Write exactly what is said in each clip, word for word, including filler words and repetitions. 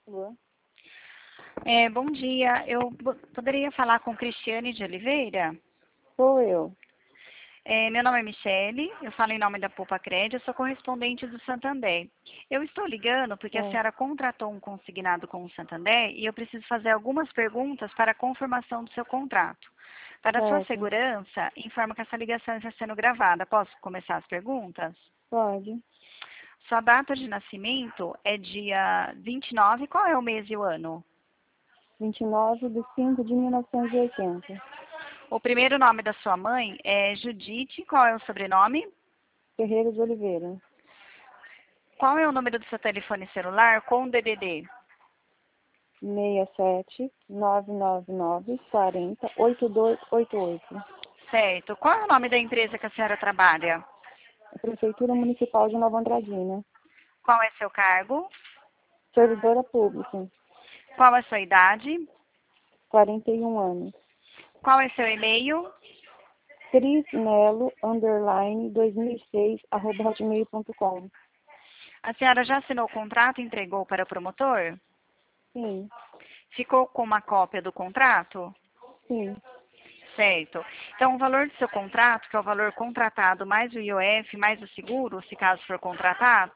Boa. É, bom dia, eu bo- poderia falar com Cristiane de Oliveira? Sou eu. É, meu nome é Michele, eu falo em nome da Poupa Crédito, eu sou correspondente do Santander. Eu estou ligando porque a É, senhora contratou um consignado com o Santander e eu preciso fazer algumas perguntas para a confirmação do seu contrato. Para sua certo. segurança, informo que essa ligação está sendo gravada. Posso começar as perguntas? Pode. Sua data de nascimento é dia vinte e nove, qual é o mês e o ano? vinte e nove de cinco de mil novecentos e oitenta. O primeiro nome da sua mãe é Judite, qual é o sobrenome? Ferreira de Oliveira. Qual é o número do seu telefone celular com D D D? seis sete nove nove nove quatro zero oito dois oito oito. Certo. Qual é o nome da empresa que a senhora trabalha? Prefeitura Municipal de Nova Andradina. Qual é seu cargo? Servidora Pública. Qual é sua idade? quarenta e um anos. Qual é seu e-mail? Crismelo, underline, dois mil e seis, arroba hotmail ponto com. A senhora já assinou o contrato e entregou para o promotor? Sim, Ficou com uma cópia do contrato? sim. Certo. Então, o valor do seu contrato, que é o valor contratado mais o I O F, mais o seguro, se caso for contratado,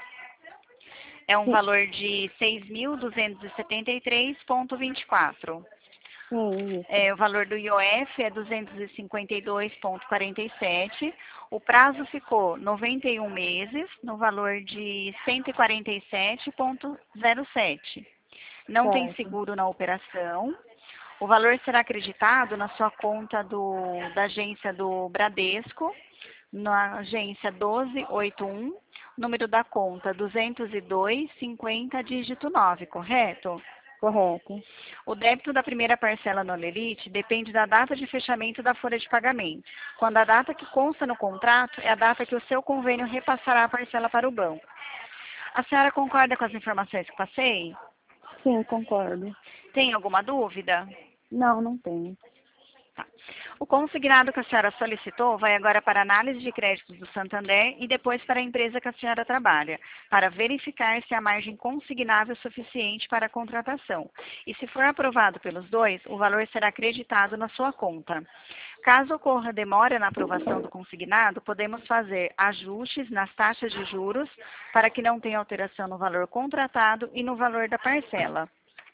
é um Sim, valor de seis mil duzentos e setenta e três vírgula vinte e quatro. sim, isso. É, o valor do I O F é duzentos e cinquenta e dois vírgula quarenta e sete. O prazo ficou noventa e um meses, no valor de cento e quarenta e sete vírgula zero sete. Não tem Certo. seguro na operação. O valor será acreditado na sua conta do, da agência do Bradesco, na agência doze oitenta e um, número da conta duzentos e dois cinquenta, dígito nove, correto? Correto. O débito da primeira parcela no Lerite depende da data de fechamento da folha de pagamento, quando a data que consta no contrato é a data que o seu convênio repassará a parcela para o banco. A senhora concorda com as informações que passei? Sim, concordo. Tem alguma dúvida? Não, não tenho. Tá. O consignado que a senhora solicitou vai agora para a análise de créditos do Santander e depois para a empresa que a senhora trabalha, para verificar se a margem consignável é suficiente para a contratação. E se for aprovado pelos dois, o valor será acreditado na sua conta. Caso ocorra demora na aprovação do consignado, podemos fazer ajustes nas taxas de juros para que não tenha alteração no valor contratado e no valor da parcela.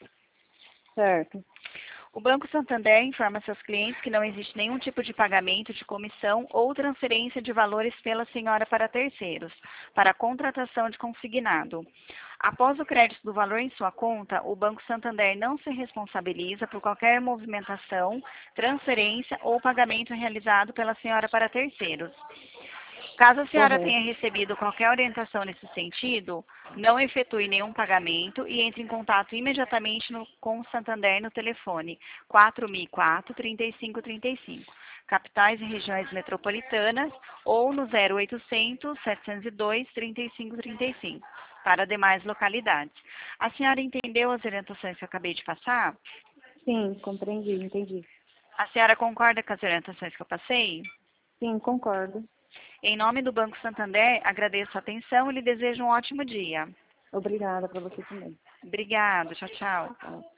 Certo. O Banco Santander informa seus clientes que não existe nenhum tipo de pagamento de comissão ou transferência de valores pela senhora para terceiros, para a contratação de consignado. Após o crédito do valor em sua conta, o Banco Santander não se responsabiliza por qualquer movimentação, transferência ou pagamento realizado pela senhora para terceiros. Caso a senhora Correto. tenha recebido qualquer orientação nesse sentido, não efetue nenhum pagamento e entre em contato imediatamente no- com o Santander no telefone quatro mil e quatro, trinta e cinco trinta e cinco, capitais e regiões metropolitanas, ou no zero oitocentos, setecentos e dois, trinta e cinco trinta e cinco, para demais localidades. A senhora entendeu as orientações que eu acabei de passar? Sim, compreendi, entendi. A senhora concorda com as orientações que eu passei? Sim, concordo. Em nome do Banco Santander, agradeço a atenção e lhe desejo um ótimo dia. Obrigada para você também. Obrigada, tchau, tchau. Tchau.